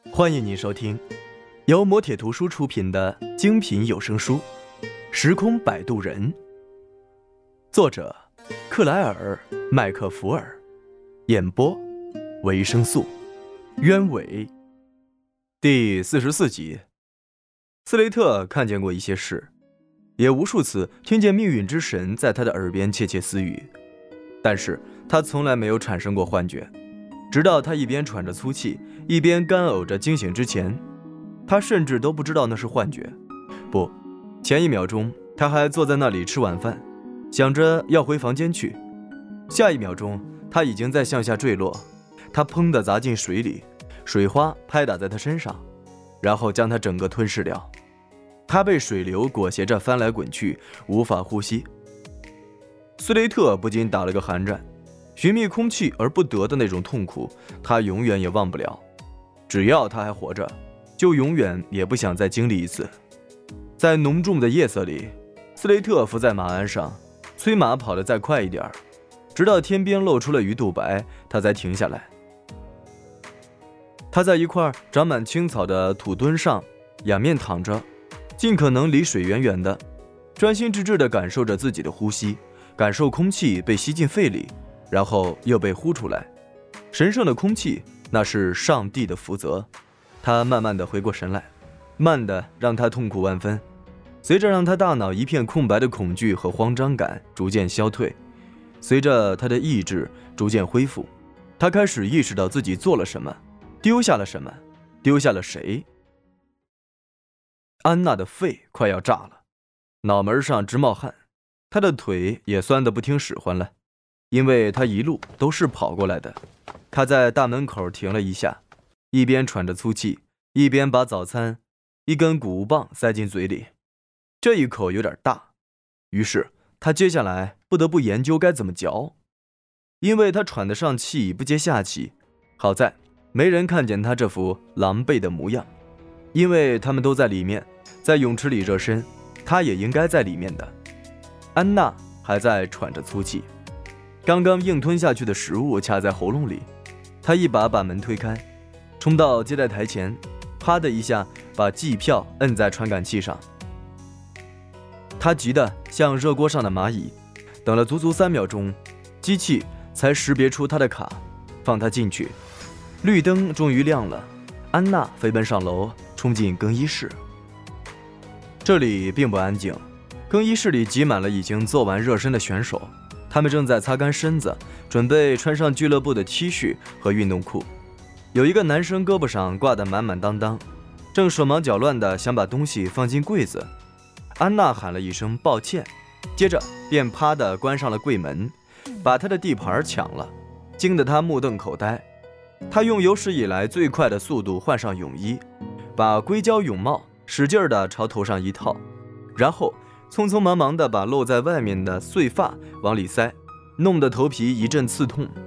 欢迎您收听由磨铁图书出品的精品有声书《时空摆渡人》，作者克莱尔·麦克福尔，演播维生素，鸢尾。第44集。斯雷特看见过一些事，也无数次听见命运之神在他的耳边窃窃私语，但是他从来没有产生过幻觉。直到他一边喘着粗气，一边干呕着惊醒之前，他甚至都不知道那是幻觉。不，前一秒钟他还坐在那里吃晚饭，想着要回房间去，下一秒钟他已经在向下坠落，他砰地砸进水里，水花拍打在他身上，然后将他整个吞噬掉。他被水流裹挟着翻来滚去，无法呼吸。斯雷特不禁打了个寒战，寻觅空气而不得的那种痛苦，他永远也忘不了。只要他还活着，就永远也不想再经历一次。在浓重的夜色里，斯雷特伏在马鞍上，催马跑得再快一点，直到天边露出了鱼肚白，他才停下来。他在一块长满青草的土墩上仰面躺着，尽可能离水远远的，专心致志地感受着自己的呼吸，感受空气被吸进肺里，然后又被呼出来。神圣的空气，那是上帝的福泽。他慢慢地回过神来，慢的让他痛苦万分，随着让他大脑一片空白的恐惧和慌张感逐渐消退，随着他的意志逐渐恢复，他开始意识到自己做了什么，丢下了什么，丢下了谁。安娜的肺快要炸了，脑门上直冒汗，她的腿也酸得不听使唤了，因为她一路都是跑过来的。她在大门口停了一下，一边喘着粗气，一边把早餐一根谷物棒塞进嘴里。这一口有点大，于是她接下来不得不研究该怎么嚼，因为她喘得上气不接下气。好在没人看见她这副狼狈的模样，因为他们都在里面，在泳池里热身，她也应该在里面的。安娜还在喘着粗气，刚刚硬吞下去的食物卡在喉咙里，她一把把门推开，冲到接待台前，啪的一下把计票摁在传感器上。她急得像热锅上的蚂蚁，等了足足3秒钟，机器才识别出她的卡，放她进去。绿灯终于亮了，安娜飞奔上楼，冲进更衣室。这里并不安静，更衣室里挤满了已经做完热身的选手，他们正在擦干身子，准备穿上俱乐部的 T 恤和运动裤。有一个男生胳膊上挂得满满当当，正手忙脚乱地想把东西放进柜子。安娜喊了一声抱歉，接着便啪地关上了柜门，把他的地盘抢了，惊得他目瞪口呆。他用有史以来最快的速度换上泳衣，把硅胶泳帽使劲地朝头上一套，然后匆匆忙忙地把露在外面的碎发往里塞，弄得头皮一阵刺痛。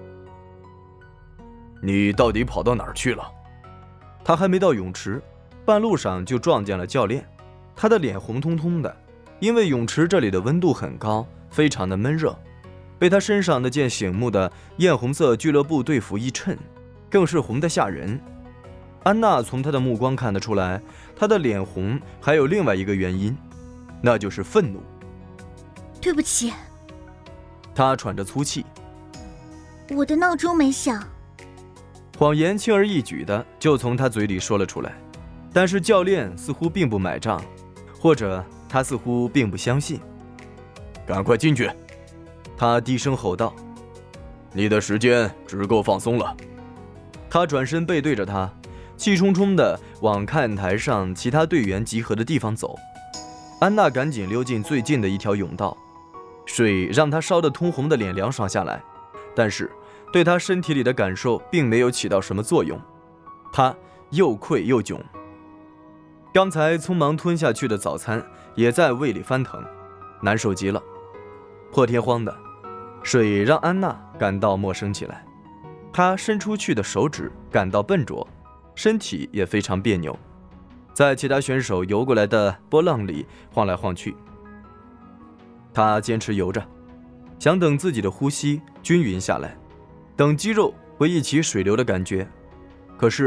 你到底跑到哪儿去了？他还没到泳池，半路上就撞见了教练，他的脸红彤彤的，因为泳池这里的温度很高，非常的闷热，被他身上那件醒目的艳红色俱乐部队服一衬，更是红得吓人。安娜从他的目光看得出来，他的脸红还有另外一个原因，那就是愤怒。 对不起， 他喘着粗气， 我的闹钟没响。 谎言轻而易举的就从他嘴里说了出来，但是教练似乎并不买账，或者他似乎并不相信。赶快进去，他低声吼道，你的时间只够放松了。他转身背对着他，气冲冲地往看台上其他队员集合的地方走。安娜赶紧溜进最近的一条甬道，水让她烧得通红的脸凉爽下来，但是对她身体里的感受并没有起到什么作用。她又愧又窘，刚才匆忙吞下去的早餐也在胃里翻腾，难受极了。破天荒的水让安娜感到陌生起来，她伸出去的手指感到笨拙，身体也非常别扭，在其他选手游过来的波浪里晃来晃去。她坚持游着，想等自己的呼吸均匀下来，等肌肉回忆起水流的感觉，可是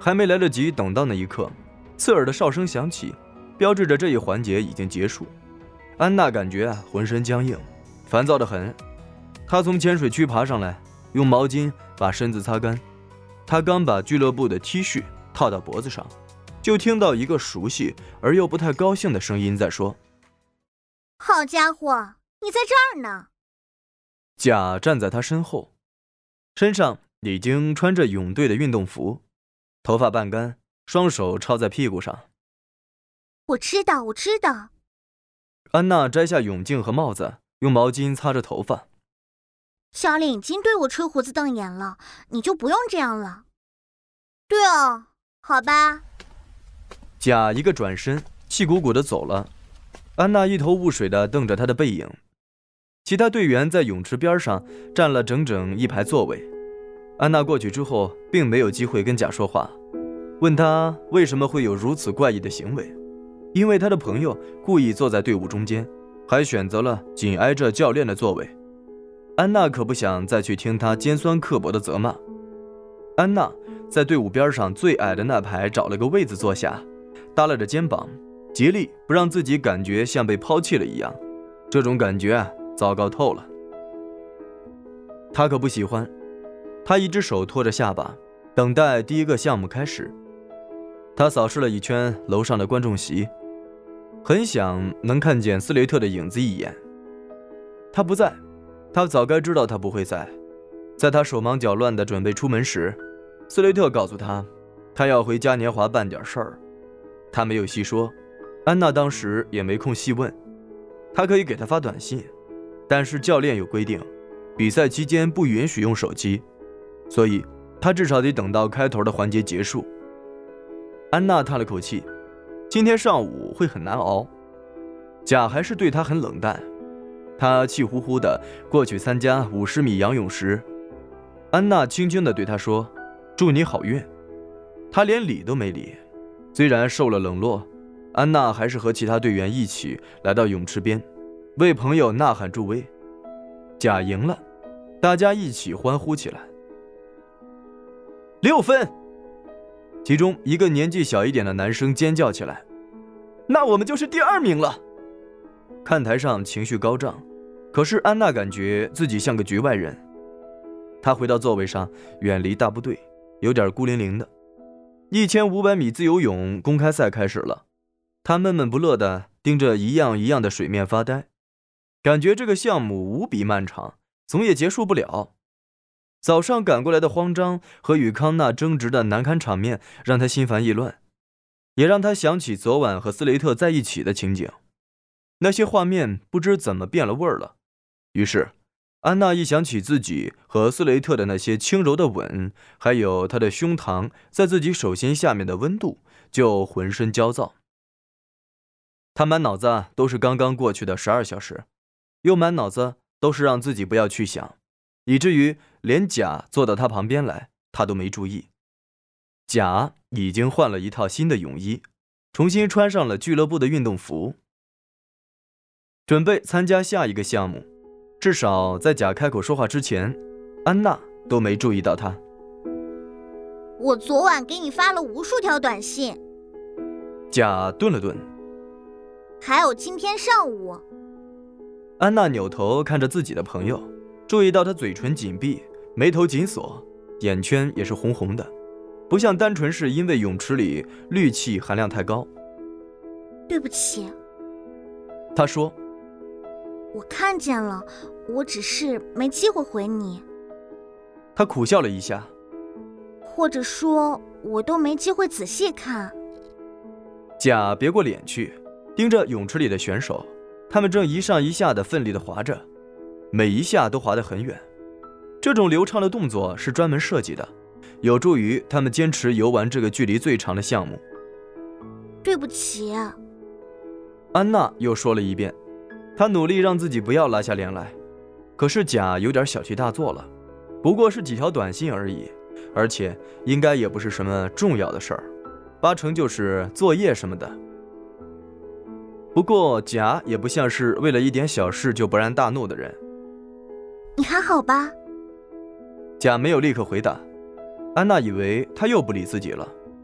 还没来得及等到那一刻，刺耳的哨声响起，标志着这一环节已经结束。安娜感觉浑身僵硬，烦躁得很。她从浅水区爬上来，用毛巾把身子擦干。她刚把俱乐部的 T 恤套到脖子上，就听到一个熟悉而又不太高兴的声音在说： 好家伙，你在这儿呢。 甲站在他身后，身上已经穿着泳队的运动服，头发半干，双手抄在屁股上。 我知道。 安娜摘下泳镜和帽子，用毛巾擦着头发。 小脸已经对我吹胡子瞪眼了，你就不用这样了。对哦，好吧。 甲一个转身，气鼓鼓地走了。安娜一头雾水地瞪着他的背影。其他队员在泳池边上站了整整一排座位。安娜过去之后，并没有机会跟甲说话，问他为什么会有如此怪异的行为。因为他的朋友故意坐在队伍中间，还选择了紧挨着教练的座位。安娜可不想再去听他尖酸刻薄的责骂。安娜在队伍边上最矮的那排找了个位子坐下，耷拉着肩膀，竭力不让自己感觉像被抛弃了一样。这种感觉糟糕透了。他可不喜欢。他一只手托着下巴，等待第一个项目开始。他扫视了一圈楼上的观众席，很想能看见斯雷特的影子一眼。他不在，他早该知道他不会在。在他手忙脚乱地准备出门时，斯雷特告诉他，他要回嘉年华办点事儿。他没有细说，安娜当时也没空细问。他可以给他发短信，但是教练有规定，比赛期间不允许用手机，所以他至少得等到开头的环节结束。安娜叹了口气，今天上午会很难熬。甲还是对他很冷淡。他气呼呼地过去参加50米仰泳时，安娜轻轻地对他说：祝你好运。他连理都没理。虽然受了冷落，安娜还是和其他队员一起来到泳池边，为朋友呐喊助威。甲赢了，大家一起欢呼起来。6分！其中一个年纪小一点的男生尖叫起来：那我们就是第2名了！看台上情绪高涨，可是安娜感觉自己像个局外人。她回到座位上，远离大部队，有点孤零零的。1500米自由泳公开赛开始了，她闷闷不乐地盯着一样一样的水面发呆，感觉这个项目无比漫长，总也结束不了。早上赶过来的慌张和与康纳争执的难堪场面让他心烦意乱，也让他想起昨晚和斯雷特在一起的情景。那些画面不知怎么变了味儿了。于是安娜一想起自己和斯雷特的那些轻柔的吻，还有他的胸膛在自己手心下面的温度，就浑身焦躁。他满脑子都是刚刚过去的12小时，又满脑子都是让自己不要去想，以至于连甲坐到他旁边来，他都没注意。甲已经换了一套新的泳衣，重新穿上了俱乐部的运动服，准备参加下一个项目。至少在甲开口说话之前，安娜都没注意到他。 我昨晚给你发了无数条短信。 甲顿了顿。 还有今天上午。 安娜扭头看着自己的朋友，注意到他嘴唇紧闭，眉头紧锁，眼圈也是红红的，不像单纯是因为泳池里氯气含量太高。 对不起。 他说。 我看见了，我只是没机会回你。 他苦笑了一下。 或者说我都没机会仔细看。 甲别过脸去，盯着泳池里的选手，他们正一上一下的奋力地划着，每一下都划得很远。这种流畅的动作是专门设计的，有助于他们坚持游完这个距离最长的项目。 对不起。 安娜又说了一遍。他努力让自己不要拉下脸来，可是甲有点小题大做了，不过是几条短信而已，而且应该也不是什么重要的事儿，8成就是作业什么的。不过甲也不像是为了一点小事就勃然大怒的人。 你还好吧？ 甲没有立刻回答。安娜以为他又不理自己了，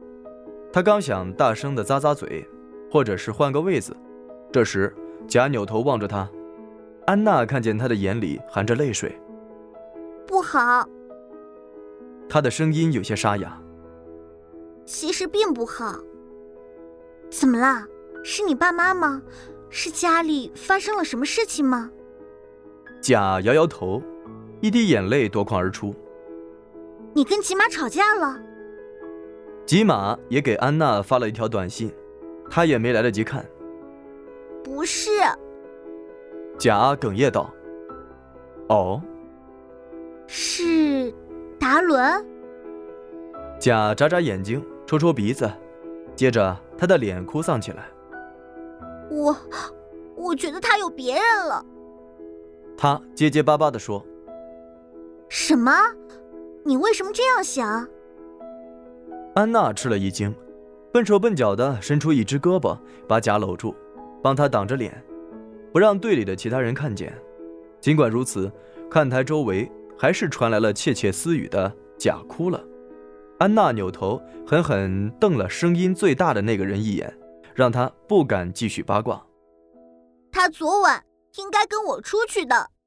他刚想大声地咂咂嘴，或者是换个位子，这时贾扭头望着他，安娜看见他的眼里含着泪水。 不好。 他的声音有些沙哑。 其实并不好。怎么啦？是你爸妈吗？是家里发生了什么事情吗？ 贾摇摇头，一滴眼泪夺眶而出。 你跟吉玛吵架了？ 吉玛也给安娜发了一条短信，她也没来得及看。 不是。 贾哽咽道。哦， 是达伦？ 贾眨眨眼睛，戳戳鼻子，接着他的脸哭丧起来。 我觉得他有别人了。 他结结巴巴地说。 什么？你为什么这样想？ 安娜吃了一惊，笨手笨脚地伸出一只胳膊，把贾搂住，帮他挡着脸，不让队里的其他人看见。尽管如此，看台周围还是传来了窃窃私语的贾哭了。安娜扭头狠狠瞪了声音最大的那个人一眼，让他不敢继续八卦。 他昨晚应该跟我出去的。